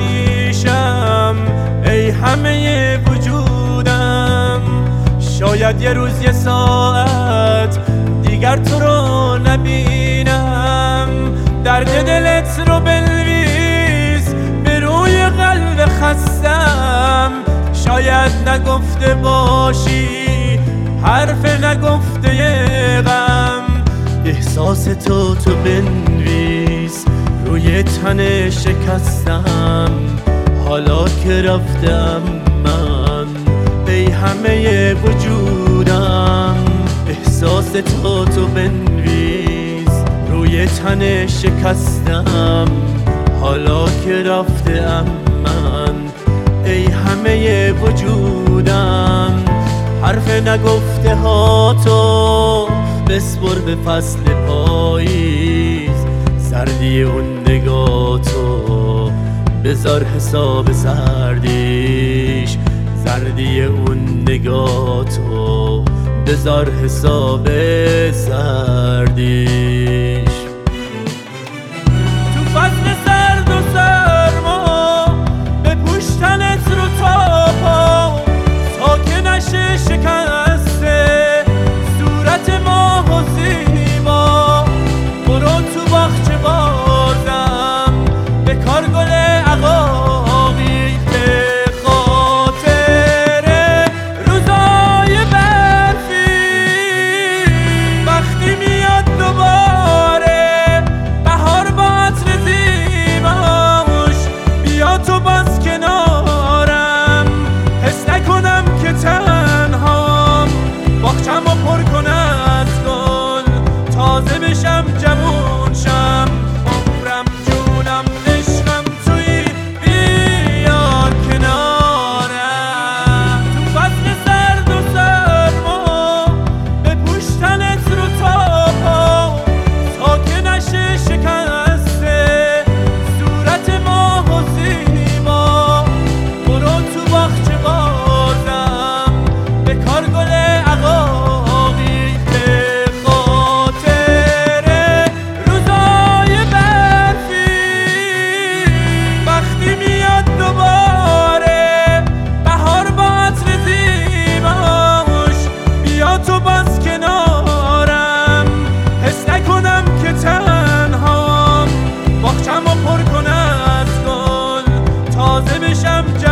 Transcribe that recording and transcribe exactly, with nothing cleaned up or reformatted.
پیشم ای همه وجودم. شاید یه روز یه ساعت دیگر تو رو نبینم. درد دلت رو بنویس به روی قلب خستم. شاید نگفته باشی حرف نگفته غم. احساس تو تو بنویس روی تن شکستم. حالا که رفتم من ای همه وجودم. احساس تو تو بنویس روی تن شکستم. حالا که رفتم من ای همه وجودم. حرف نگفته ها تو بسپر به فصل پاییز. سردی اون نگاه تو بذار حساب سردیش. زردی اون نگاه تو بذار حساب سردیش. تو فصل سرد و سرما به پوشتنت رو تا پا ساکن نشه شکسته صورت ماه و زیبا. برو تو باغچه بازم به کار گل عقاقی به خاطر روزای برفی. وقتی میاد دوباره بهار با عطر زیباش بیا تو باز کنارم. حس نکنم که تنهام باغچه‌مو پر کن از گل. تازه بشم جوون شم عمرم جونم عشقم توی بیا کنارم. تو فصل سرد و سرما به پوشتنت رو تا پا ساکن نشه شکسته صورت ماه و زیبا. برو تو باغچه بازم به کار گل عقاقی به خاطر روزای برفی. وقتی میاد دوباره بهار با عطر زیباش بیا تو باز کنارم. حس نکنم که تنهام باغچه‌مو پر کن از گل. تازه بشم